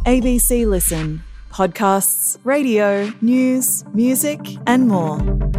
ABC Listen. Podcasts, radio, news, music and more.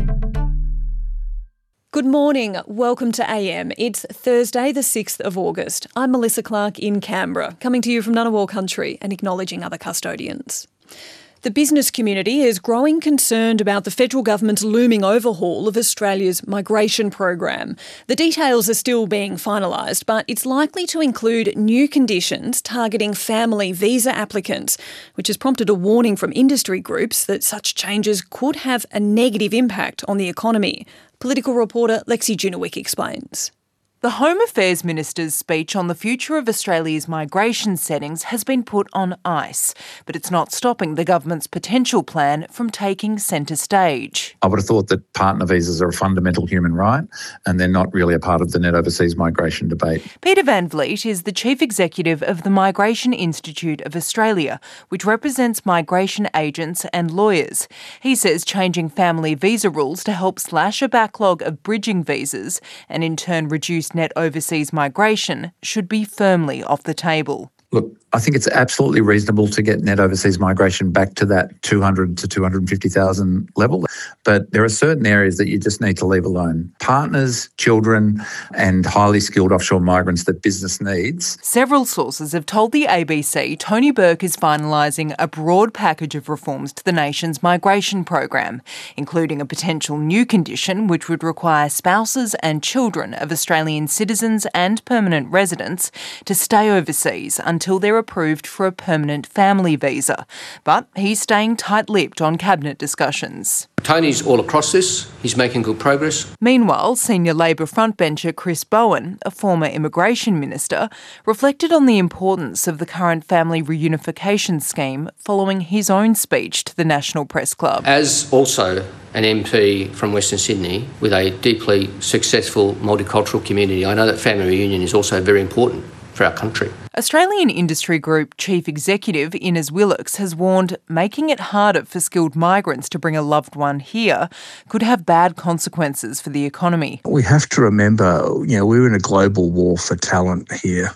Good morning. Welcome to AM. It's Thursday the 6th of August. I'm Melissa Clark in Canberra, coming to you from Ngunnawal country and acknowledging other custodians. The business community is growing concerned about the federal government's looming overhaul of Australia's migration program. The details are still being finalised, but it's likely to include new conditions targeting family visa applicants, which has prompted a warning from industry groups that such changes could have a negative impact on the economy. Political reporter Lexi Junowick explains. The Home Affairs Minister's speech on the future of Australia's migration settings has been put on ice, but it's not stopping the government's potential plan from taking centre stage. I would have thought that partner visas are a fundamental human right and they're not really a part of the net overseas migration debate. Peter Van Vliet is the Chief Executive of the Migration Institute of Australia, which represents migration agents and lawyers. He says changing family visa rules to help slash a backlog of bridging visas and in turn reduce net overseas migration should be firmly off the table. Look, I think it's absolutely reasonable to get net overseas migration back to that 200 to 250,000 level. But there are certain areas that you just need to leave alone. Partners, children and highly skilled offshore migrants that business needs. Several sources have told the ABC Tony Burke is finalising a broad package of reforms to the nation's migration program, including a potential new condition which would require spouses and children of Australian citizens and permanent residents to stay overseas until they're approved for a permanent family visa. But he's staying tight-lipped on cabinet discussions. Tony's all across this. He's making good progress. Meanwhile, senior Labor frontbencher Chris Bowen, a former immigration minister, reflected on the importance of the current family reunification scheme following his own speech to the National Press Club. As also an MP from Western Sydney with a deeply successful multicultural community, I know that family reunion is also very important for our country. Australian Industry Group Chief Executive Innes Willox has warned making it harder for skilled migrants to bring a loved one here could have bad consequences for the economy. We have to remember, we're in a global war for talent here,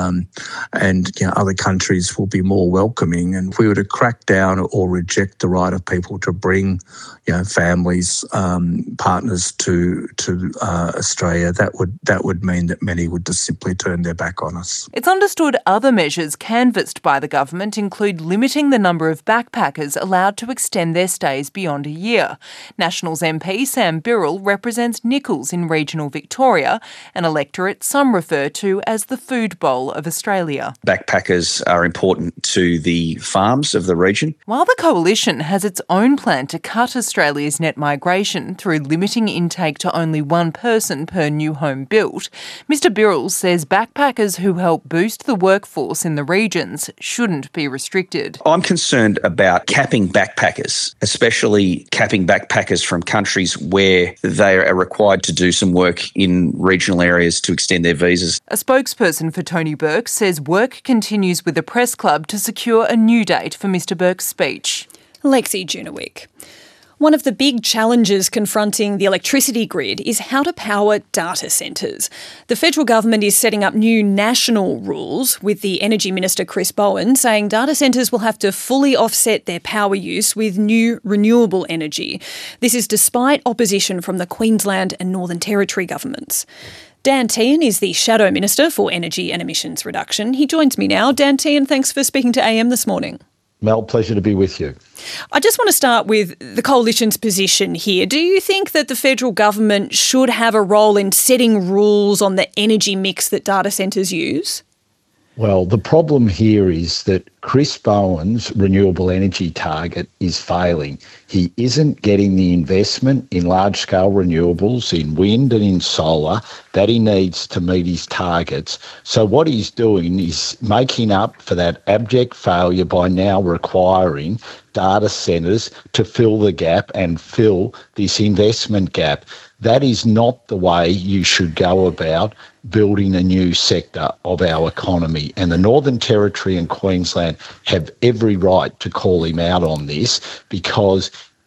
and other countries will be more welcoming. And if we were to crack down or reject the right of people to bring, families, partners to Australia, that would mean that many would just simply turn their back on us. It's understood other measures canvassed by the government include limiting the number of backpackers allowed to extend their stays beyond a year. Nationals MP Sam Birrell represents Nichols in regional Victoria, an electorate some refer to as the food bowl of Australia. Backpackers are important to the farms of the region. While the Coalition has its own plan to cut Australia's net migration through limiting intake to only one person per new home built, Mr Birrell says backpackers who help boost the workforce in the regions shouldn't be restricted. I'm concerned about capping backpackers, especially capping backpackers from countries where they are required to do some work in regional areas to extend their visas. A spokesperson for Tony Burke says work continues with the Press Club to secure a new date for Mr Burke's speech. Lexi Junowick. One of the big challenges confronting the electricity grid is how to power data centres. The federal government is setting up new national rules, with the Energy Minister Chris Bowen saying data centres will have to fully offset their power use with new renewable energy. This is despite opposition from the Queensland and Northern Territory governments. Dan Tehan is the Shadow Minister for Energy and Emissions Reduction. He joins me now. Dan Tehan, thanks for speaking to AM this morning. Mel, pleasure to be with you. I just want to start with the Coalition's position here. Do you think that the federal government should have a role in setting rules on the energy mix that data centres use? Well, the problem here is that Chris Bowen's renewable energy target is failing. He isn't getting the investment in large-scale renewables, in wind and in solar, that he needs to meet his targets. So what he's doing is making up for that abject failure by now requiring data centres to fill the gap and fill this investment gap. That is not the way you should go about building a new sector of our economy. And the Northern Territory and Queensland have every right to call him out on this, because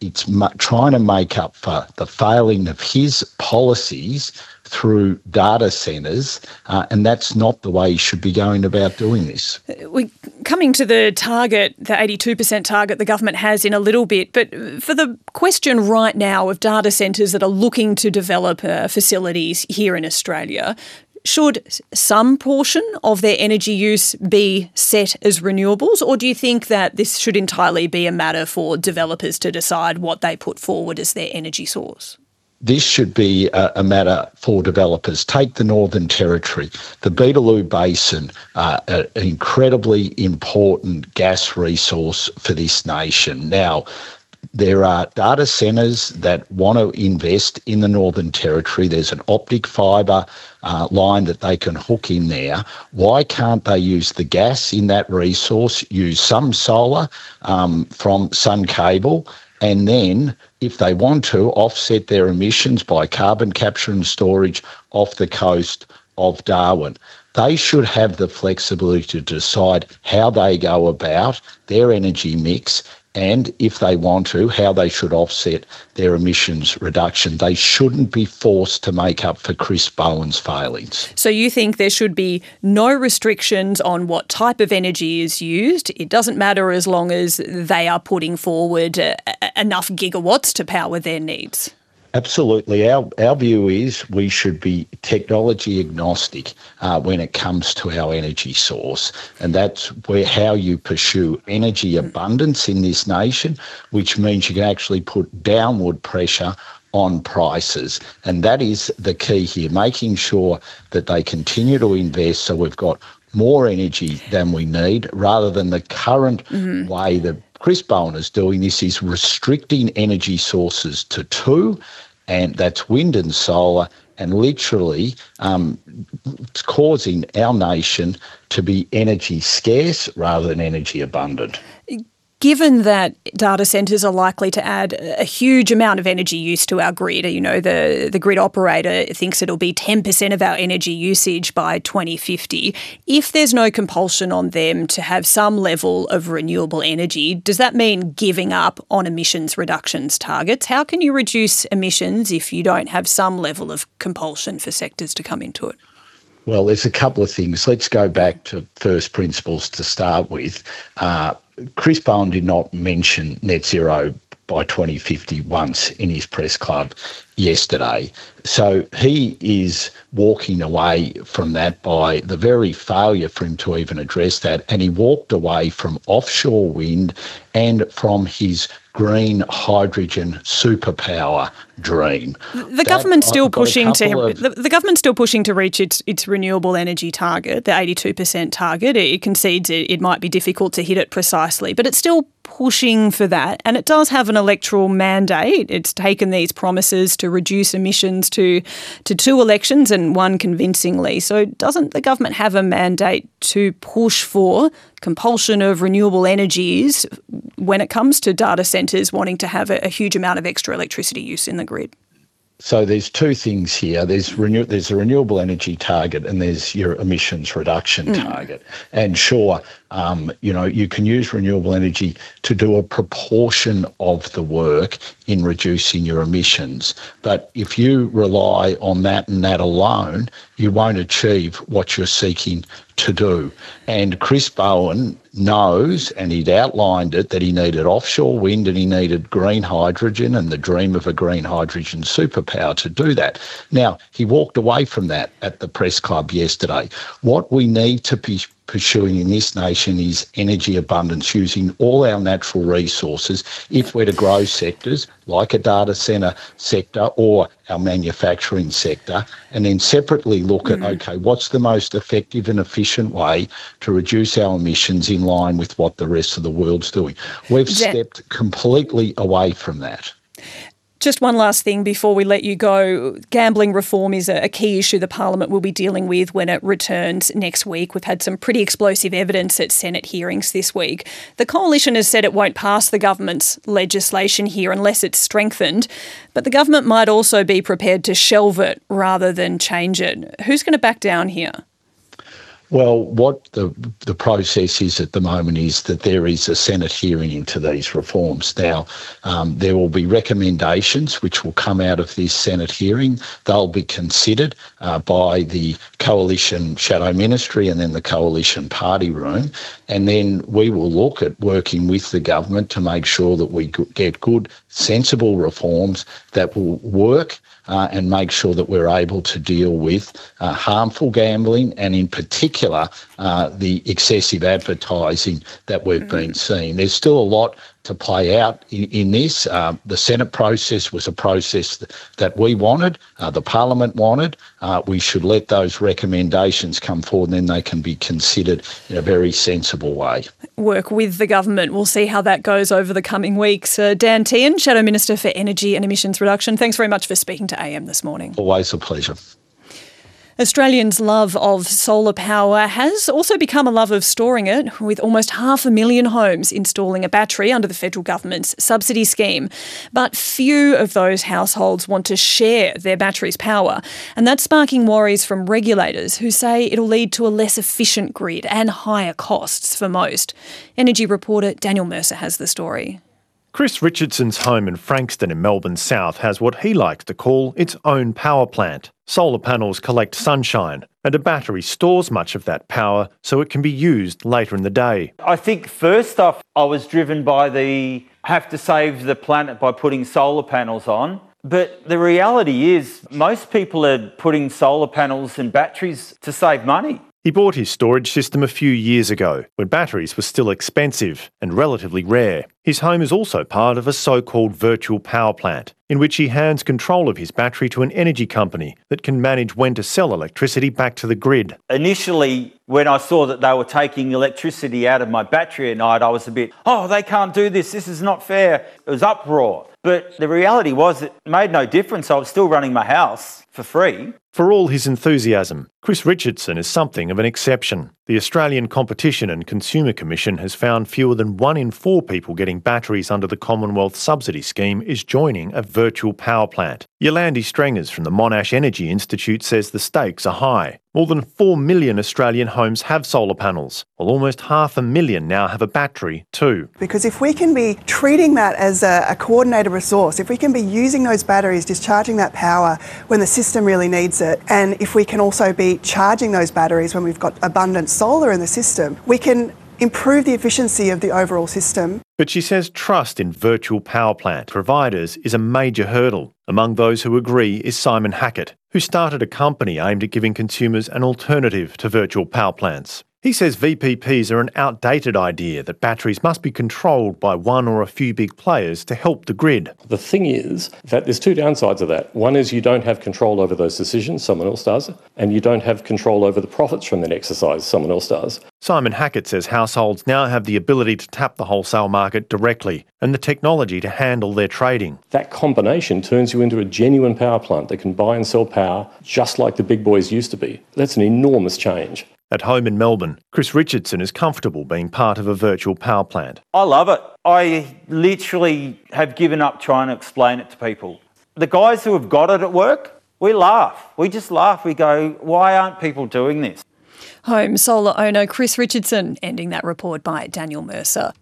it's trying to make up for the failing of his policies through data centres, and that's not the way you should be going about doing this. We're coming to the target, the 82% target the government has in a little bit, but for the question right now of data centres that are looking to develop facilities here in Australia, should some portion of their energy use be set as renewables, or do you think that this should entirely be a matter for developers to decide what they put forward as their energy source? This should be a matter for developers. Take the Northern Territory, the Beetaloo Basin, an incredibly important gas resource for this nation. Now, there are data centres that want to invest in the Northern Territory. There's an optic fibre line that they can hook in there. Why can't they use the gas in that resource, use some solar from Sun Cable, and then, if they want to, offset their emissions by carbon capture and storage off the coast of Darwin? They should have the flexibility to decide how they go about their energy mix, and if they want to, how they should offset their emissions reduction. They shouldn't be forced to make up for Chris Bowen's failings. So you think there should be no restrictions on what type of energy is used? It doesn't matter as long as they are putting forward enough gigawatts to power their needs? Absolutely. Our view is we should be technology agnostic when it comes to our energy source. And that's how you pursue energy abundance in this nation, which means you can actually put downward pressure on prices. And that is the key here, making sure that they continue to invest so we've got more energy than we need, rather than the current way that Chris Bowen is doing this is restricting energy sources to two, and that's wind and solar, and literally it's causing our nation to be energy scarce rather than energy abundant. Given that data centres are likely to add a huge amount of energy use to our grid, you know, the grid operator thinks it'll be 10% of our energy usage by 2050. If there's no compulsion on them to have some level of renewable energy, does that mean giving up on emissions reductions targets? How can you reduce emissions if you don't have some level of compulsion for sectors to come into it? Well, there's a couple of things. Let's go back to first principles to start with. Chris Bowen did not mention net zero by 2050 once in his press club yesterday. So he is walking away from that by the very failure for him to even address that. And he walked away from offshore wind and from his green hydrogen superpower dream. The government's still pushing to reach its renewable energy target, the 82% target. It concedes it might be difficult to hit it precisely, but it's still pushing for that. And it does have an electoral mandate. It's taken these promises to reduce emissions to two elections and one convincingly. So doesn't the government have a mandate to push for compulsion of renewable energies when it comes to data centres wanting to have a huge amount of extra electricity use in the grid? So there's two things here. There's a renewable energy target and there's your emissions reduction target. And sure, you can use renewable energy to do a proportion of the work in reducing your emissions. But if you rely on that and that alone, you won't achieve what you're seeking to do. And Chris Bowen knows, and he'd outlined it, that he needed offshore wind and he needed green hydrogen and the dream of a green hydrogen superpower to do that. Now, he walked away from that at the press club yesterday. What we need to be pursuing in this nation is energy abundance, using all our natural resources if we're to grow sectors like a data centre sector or our manufacturing sector, and then separately look at, okay, what's the most effective and efficient way to reduce our emissions in line with what the rest of the world's doing. We've stepped completely away from that. Just one last thing before we let you go. Gambling reform is a key issue the Parliament will be dealing with when it returns next week. We've had some pretty explosive evidence at Senate hearings this week. The Coalition has said it won't pass the government's legislation here unless it's strengthened, but the government might also be prepared to shelve it rather than change it. Who's going to back down here? Well, what the process is at the moment is that there is a Senate hearing into these reforms. Now, there will be recommendations which will come out of this Senate hearing. They'll be considered by the Coalition Shadow Ministry and then the Coalition Party Room. And then we will look at working with the government to make sure that we get good, sensible reforms that will work and make sure that we're able to deal with harmful gambling and in particular the excessive advertising that we've been seeing. There's still a lot to play out in this. The Senate process was a process that we wanted, the Parliament wanted. We should let those recommendations come forward and then they can be considered in a very sensible way. Work with the government. We'll see how that goes over the coming weeks. Dan Tehan, Shadow Minister for Energy and Emissions Reduction, thanks very much for speaking to AM this morning. Always a pleasure. Australians' love of solar power has also become a love of storing it, with almost 500,000 homes installing a battery under the federal government's subsidy scheme. But few of those households want to share their battery's power, and that's sparking worries from regulators who say it'll lead to a less efficient grid and higher costs for most. Energy reporter Daniel Mercer has the story. Chris Richardson's home in Frankston in Melbourne South has what he likes to call its own power plant. Solar panels collect sunshine, and a battery stores much of that power so it can be used later in the day. I think first off, I was driven by the have to save the planet by putting solar panels on. But the reality is most people are putting solar panels and batteries to save money. He bought his storage system a few years ago, when batteries were still expensive and relatively rare. His home is also part of a so-called virtual power plant, in which he hands control of his battery to an energy company that can manage when to sell electricity back to the grid. Initially, when I saw that they were taking electricity out of my battery at night, I was a bit, they can't do this, this is not fair. It was uproar. But the reality was it made no difference. I was still running my house for free. For all his enthusiasm, Chris Richardson is something of an exception. The Australian Competition and Consumer Commission has found fewer than 1 in 4 people getting batteries under the Commonwealth subsidy scheme is joining a virtual power plant. Yolandi Strengers from the Monash Energy Institute says the stakes are high. More than 4 million Australian homes have solar panels, while almost 500,000 now have a battery too. Because if we can be treating that as a coordinated resource, if we can be using those batteries, discharging that power when the system really needs it, and if we can also be charging those batteries when we've got abundant solar in the system, we can improve the efficiency of the overall system. But she says trust in virtual power plant providers is a major hurdle. Among those who agree is Simon Hackett, who started a company aimed at giving consumers an alternative to virtual power plants. He says VPPs are an outdated idea that batteries must be controlled by one or a few big players to help the grid. The thing is that there's two downsides of that. One is you don't have control over those decisions, someone else does, and you don't have control over the profits from that exercise, someone else does. Simon Hackett says households now have the ability to tap the wholesale market directly and the technology to handle their trading. That combination turns you into a genuine power plant that can buy and sell power just like the big boys used to be. That's an enormous change. At home in Melbourne, Chris Richardson is comfortable being part of a virtual power plant. I love it. I literally have given up trying to explain it to people. The guys who have got it at work, we laugh. We just laugh. We go, why aren't people doing this? Home solar owner Chris Richardson, ending that report by Daniel Mercer.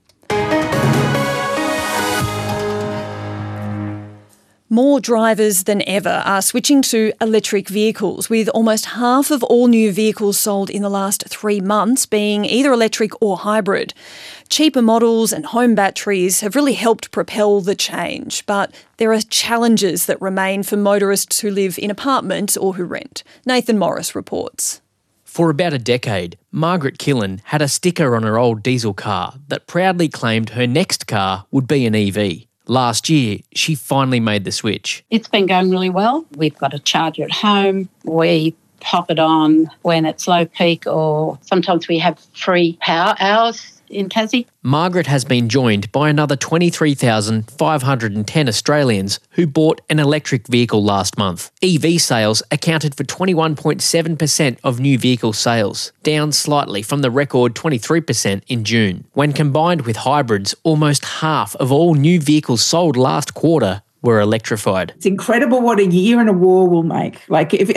More drivers than ever are switching to electric vehicles, with almost half of all new vehicles sold in the last 3 months being either electric or hybrid. Cheaper models and home batteries have really helped propel the change, but there are challenges that remain for motorists who live in apartments or who rent. Nathan Morris reports. For about a decade, Margaret Killen had a sticker on her old diesel car that proudly claimed her next car would be an EV. Last year, she finally made the switch. It's been going really well. We've got a charger at home. We pop it on when it's low peak, or sometimes we have free power hours in Tassie. Margaret has been joined by another 23,510 Australians who bought an electric vehicle last month. EV sales accounted for 21.7% of new vehicle sales, down slightly from the record 23% in June. When combined with hybrids, almost half of all new vehicles sold last quarter were electrified. It's incredible what a year and a war will make. Like, if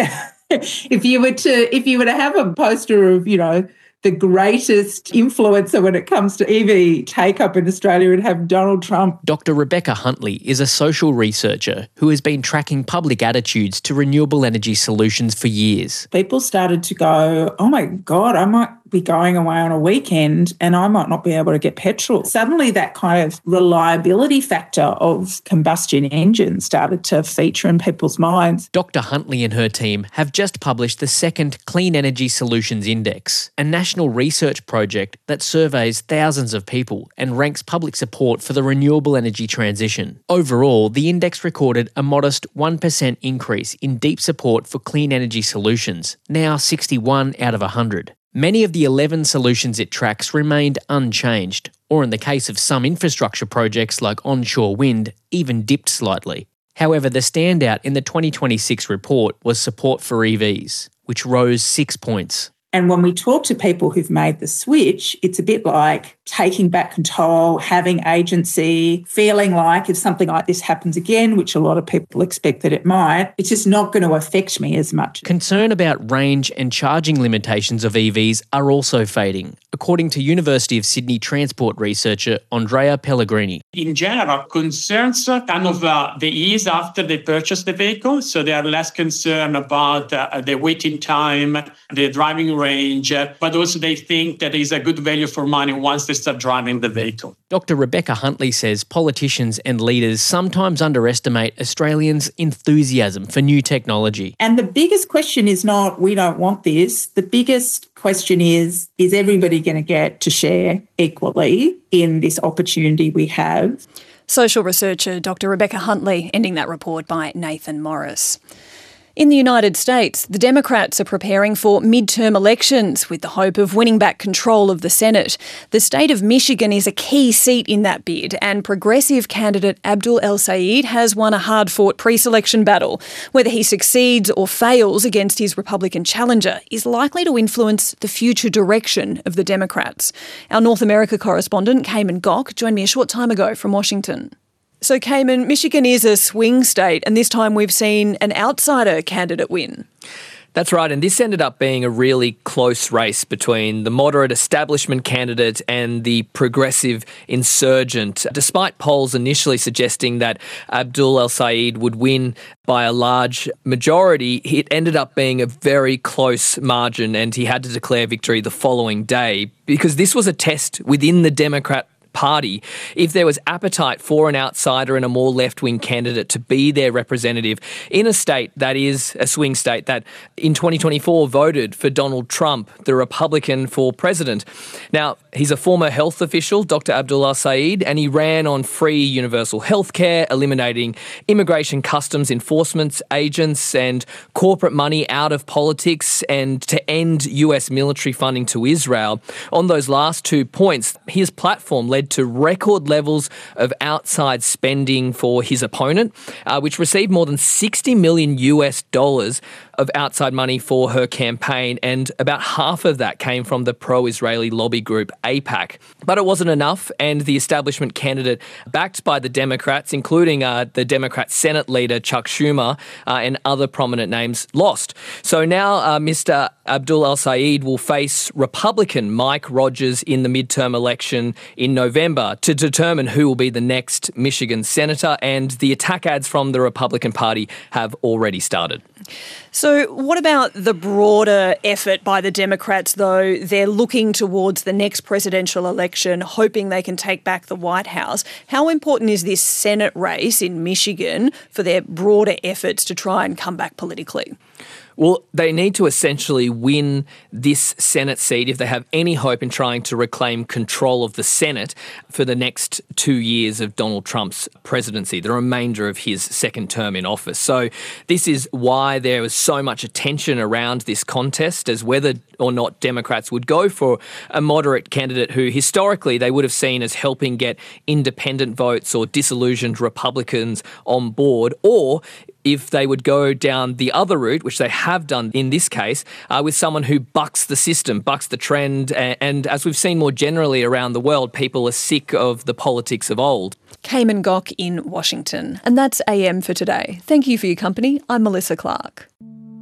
if you were to have a poster of, the greatest influencer when it comes to EV take-up in Australia, would have Donald Trump. Dr. Rebecca Huntley is a social researcher who has been tracking public attitudes to renewable energy solutions for years. People started to go, oh my God, I might be going away on a weekend and I might not be able to get petrol. Suddenly that kind of reliability factor of combustion engines started to feature in people's minds. Dr. Huntley and her team have just published the second Clean Energy Solutions Index, a national research project that surveys thousands of people and ranks public support for the renewable energy transition. Overall, the index recorded a modest 1% increase in deep support for clean energy solutions, now 61 out of 100. Many of the 11 solutions it tracks remained unchanged, or in the case of some infrastructure projects like onshore wind, even dipped slightly. However, the standout in the 2026 report was support for EVs, which rose 6 points. And when we talk to people who've made the switch, it's a bit like taking back control, having agency, feeling like if something like this happens again, which a lot of people expect that it might, it's just not going to affect me as much. Concern about range and charging limitations of EVs are also fading, according to University of Sydney transport researcher Andrea Pellegrini. In general, concerns kind of the ease after they purchase the vehicle, so they are less concerned about the waiting time, the driving range, but also they think that is a good value for money once they start driving the vehicle. Dr. Rebecca Huntley says politicians and leaders sometimes underestimate Australians' enthusiasm for new technology. And the biggest question is not, we don't want this. The biggest question is everybody going to get to share equally in this opportunity we have? Social researcher Dr. Rebecca Huntley, ending that report by Nathan Morris. In the United States, the Democrats are preparing for midterm elections with the hope of winning back control of the Senate. The state of Michigan is a key seat in that bid, and progressive candidate Abdul El-Sayed has won a hard-fought pre-selection battle. Whether he succeeds or fails against his Republican challenger is likely to influence the future direction of the Democrats. Our North America correspondent, Cayman Gok, joined me a short time ago from Washington. So, Cayman, Michigan is a swing state, and this time we've seen an outsider candidate win. That's right, and this ended up being a really close race between the moderate establishment candidate and the progressive insurgent. Despite polls initially suggesting that Abdul El-Sayed would win by a large majority, it ended up being a very close margin, and he had to declare victory the following day because this was a test within the Democrat Party. If there was appetite for an outsider and a more left-wing candidate to be their representative in a state that is a swing state that in 2024 voted for Donald Trump, the Republican, for president. Now, he's a former health official, Dr. Abdul El-Sayed, and he ran on free universal health care, eliminating immigration customs enforcement agents and corporate money out of politics, and to end US military funding to Israel. On those last 2 points, his platform led to record levels of outside spending for his opponent, which received more than $60 million of outside money for her campaign, and about half of that came from the pro-Israeli lobby group AIPAC. But it wasn't enough, and the establishment candidate, backed by the Democrats, including the Democrat Senate leader Chuck Schumer and other prominent names, lost. So now Mr. Abdul El-Sayed will face Republican Mike Rogers in the midterm election in November to determine who will be the next Michigan senator, and the attack ads from the Republican Party have already started. So what about the broader effort by the Democrats, though? They're looking towards the next presidential election, hoping they can take back the White House. How important is this Senate race in Michigan for their broader efforts to try and come back politically? Well, they need to essentially win this Senate seat if they have any hope in trying to reclaim control of the Senate for the next 2 years of Donald Trump's presidency, the remainder of his second term in office. So this is why there was so much attention around this contest as whether or not Democrats would go for a moderate candidate who historically they would have seen as helping get independent votes or disillusioned Republicans on board, or if they would go down the other route, which they have done in this case, with someone who bucks the system, bucks the trend, and as we've seen more generally around the world, people are sick of the politics of old. Cayman Gok in Washington. And that's AM for today. Thank you for your company. I'm Melissa Clark.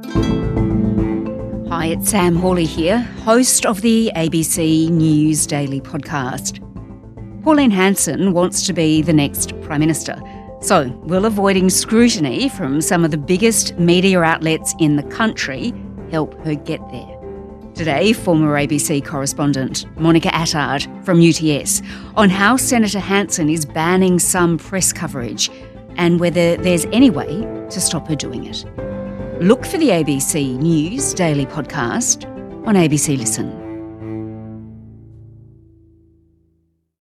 Hi, it's Sam Hawley here, host of the ABC News Daily podcast. Pauline Hanson wants to be the next Prime Minister, so will avoiding scrutiny from some of the biggest media outlets in the country help her get there? Today, former ABC correspondent Monica Attard from UTS on how Senator Hanson is banning some press coverage and whether there's any way to stop her doing it. Look for the ABC News Daily podcast on ABC Listen.